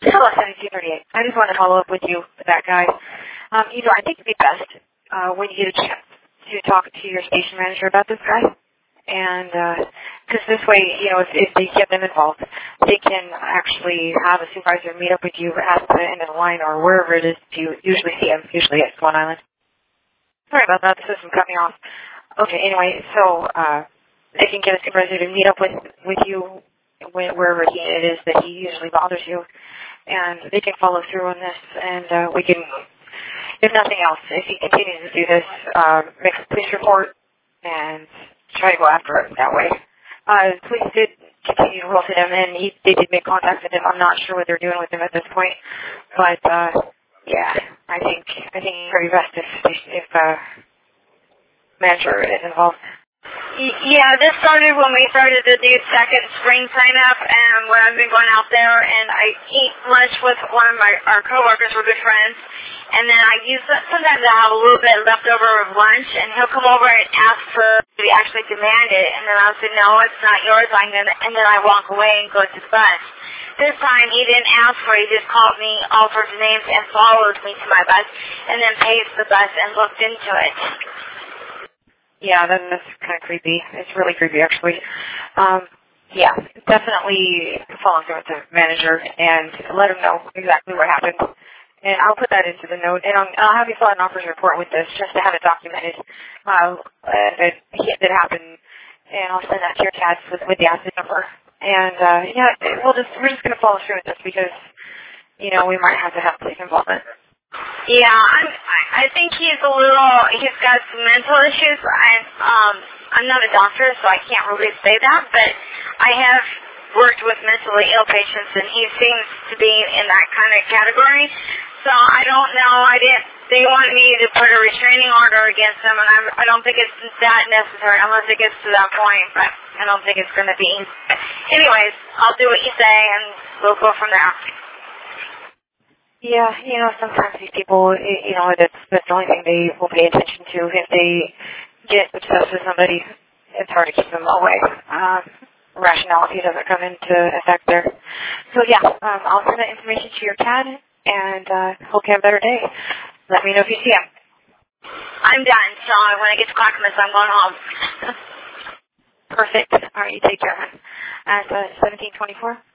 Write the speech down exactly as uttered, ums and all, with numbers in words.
Hello, seventeen thirty-eight. I just want to follow up with you with that guy. Um, you know, I think it'd be best uh, when you get a chance to talk to your station manager about this guy. And because uh, this way, you know, if, if they get them involved, they can actually have a supervisor meet up with you at the end of the line or wherever it is you usually see him, usually at Swan Island. Sorry about that. The system cut me off. Okay, anyway, so uh, they can get a supervisor to meet up with, with you wherever he, it is that he usually bothers you. And they can follow through on this, and uh, we can, if nothing else, if he continues to do this, uh, make a police report and try to go after him that way. Uh, the police did continue to roll to him, and he, they did make contact with him. I'm not sure what they're doing with him at this point, but uh, yeah, I think I think it's very best if if uh, manager is involved. Yeah, this started when we started to do second spring sign-up, and when I've been going out there, and I eat lunch with one of my our coworkers. We're good friends, and then I use sometimes I have a little bit left over of lunch, and he'll come over and ask for to actually demand it, and then I'll say no, it's not yours. I'm gonna, and then I walk away and go to the bus. This time he didn't ask for it. He just called me all sorts of names and followed me to my bus, and then paced the bus and looked into it. Yeah, then that's kind of creepy. It's really creepy, actually. Um, yeah, definitely follow through with the manager and let him know exactly what happened. And I'll put that into the note, and I'll, I'll have you fill out an officer's report with this just to have it documented uh, that that happened. And I'll send that to your C A D with, with the asset number. And uh, yeah, we'll just we're just gonna follow through with this because you know we might have to have police involvement. Yeah, I'm, I think he's a little, he's got some mental issues. I, um, I'm not a doctor, so I can't really say that, but I have worked with mentally ill patients, and he seems to be in that kind of category. So I don't know, I didn't, they wanted me to put a restraining order against him, and I'm, I don't think it's that necessary unless it gets to that point, but I don't think it's going to be. Anyways, I'll do what you say, and we'll go from there. Yeah, you know, sometimes these people, you know, that's, that's the only thing they will pay attention to. If they get obsessed with somebody, it's hard to keep them away. Um, rationality doesn't come into effect there. So, yeah, um, I'll send that information to your C A D, and uh, hope you have a better day. Let me know if you see him. I'm done, so when I get to Clackamas, I'm going home. Perfect. All right, you take care, man. At uh, seventeen twenty-four.